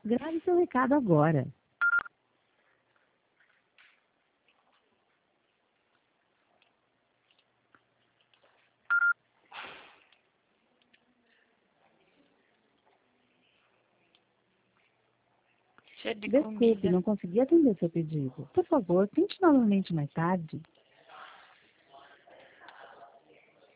Grave seu recado agora. Cheio de Desculpe, comida. não consegui atender seu pedido. Por favor, tente novamente mais tarde.